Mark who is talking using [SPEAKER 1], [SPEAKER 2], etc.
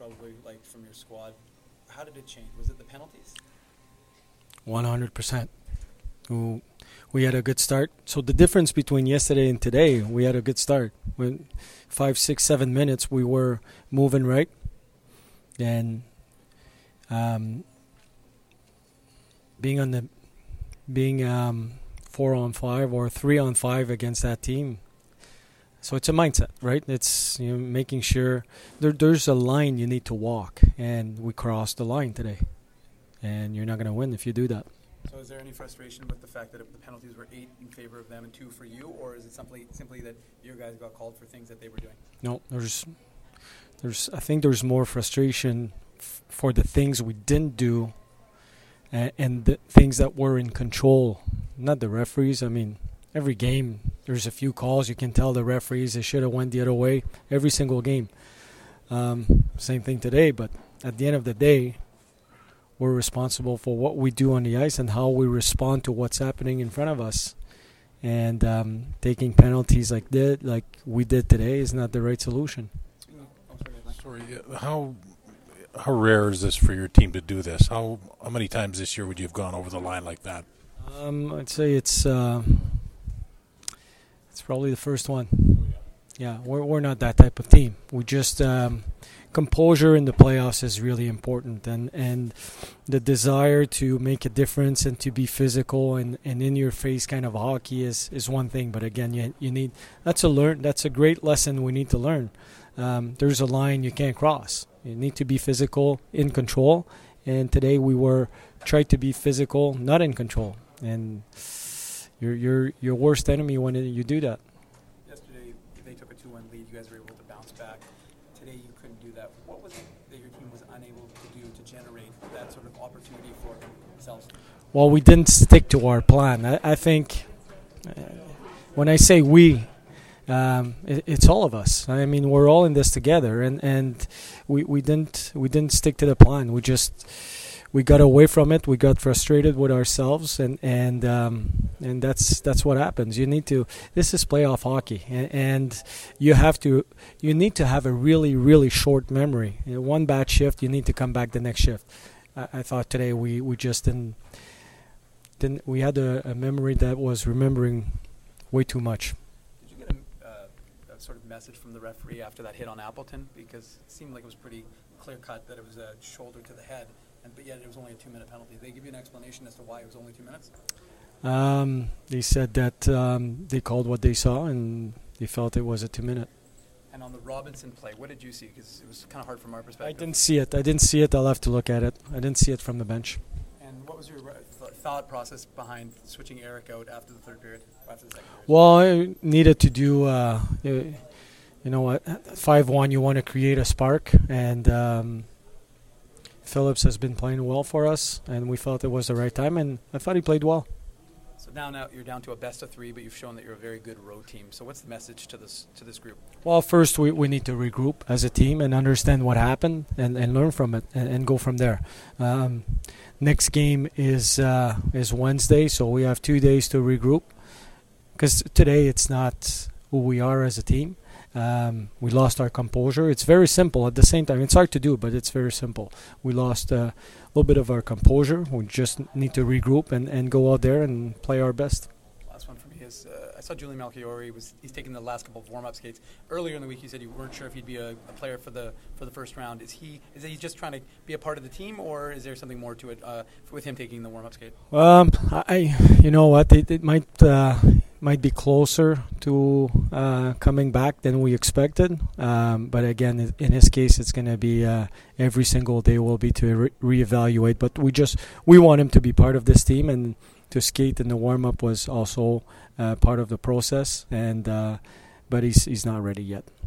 [SPEAKER 1] probably liked from your squad. How did it change? Was it the penalties?
[SPEAKER 2] 100%. We had a good start. So the difference between yesterday and today, we had a good start. When 5, 6, 7 minutes, we were moving right. And being 4-on-5 or 3-on-5 against that team. So it's a mindset, right? It's making sure there's a line you need to walk, and we crossed the line today. And you're not going to win if you do that.
[SPEAKER 1] So is there any frustration with the fact that the penalties were 8 in favor of them and 2 for you, or is it simply that your guys got called for things that they were doing?
[SPEAKER 2] No, I think there's more frustration for the things we didn't do and the things that were in control, not the referees. I mean, every game there's a few calls you can tell the referees they should have went the other way every single game. Same thing today, but at the end of the day, we're responsible for what we do on the ice and how we respond to what's happening in front of us. And taking penalties like we did today is not the right solution.
[SPEAKER 3] Sorry, how rare is this for your team to do this? How many times this year would you have gone over the line like that?
[SPEAKER 2] I'd say it's probably the first one. Yeah, we're not that type of team. We just composure in the playoffs is really important, and the desire to make a difference and to be physical and in your face kind of hockey is one thing. But again, you need that's a great lesson we need to learn. There's a line you can't cross. You need to be physical, in control, and today we tried to be physical, not in control. And you're your worst enemy when you do that.
[SPEAKER 1] Yesterday, they took a 2-1 lead. You guys were able to bounce back. Today, you couldn't do that. What was it that your team was unable to do to generate that sort of opportunity for themselves?
[SPEAKER 2] Well, we didn't stick to our plan. I think when I say we, it's all of us. I mean, we're all in this together, and we didn't stick to the plan. We got away from it. We got frustrated with ourselves, and that's what happens. You need to. This is playoff hockey, and you need to have a really, really short memory. One bad shift, you need to come back the next shift. I thought today we just didn't. We had a memory that was remembering way too much.
[SPEAKER 1] Did you get a sort of message from the referee after that hit on Appleton? Because it seemed like it was pretty clear cut that it was a shoulder to the head. But yet it was only a 2-minute penalty. Did they give you an explanation as to why it was only 2 minutes?
[SPEAKER 2] They said that they called what they saw and they felt it was a 2-minute.
[SPEAKER 1] And on the Robinson play, what did you see? Because it was kind of hard from our perspective.
[SPEAKER 2] I didn't see it. I'll have to look at it. I didn't see it from the bench.
[SPEAKER 1] And what was your thought process behind switching Eric out after the third period, after the second period?
[SPEAKER 2] Well, I needed to do, 5-1, you want to create a spark, and Phillips has been playing well for us, and we felt it was the right time, and I thought he played well.
[SPEAKER 1] So now you're down to a best of 3, but you've shown that you're a very good road team. So what's the message to this group?
[SPEAKER 2] Well, first we need to regroup as a team and understand what happened and learn from it and go from there. Next game is Wednesday, so we have 2 days to regroup. Because today it's not who we are as a team. We lost our composure. It's very simple at the same time. It's hard to do, but it's very simple. We lost a little bit of our composure. We just need to regroup and go out there and play our best.
[SPEAKER 1] Last one for me is I saw Julian Melchiori. He's taking the last couple of warm-up skates. Earlier in the week, you said you weren't sure if he'd be a player for the first round. Is he just trying to be a part of the team, or is there something more to it with him taking the warm-up skate?
[SPEAKER 2] You know what? It might be closer to coming back than we expected. But again, in his case, it's going to be every single day will be to reevaluate. But we want him to be part of this team, and to skate in the warm-up was also part of the process. And but he's not ready yet.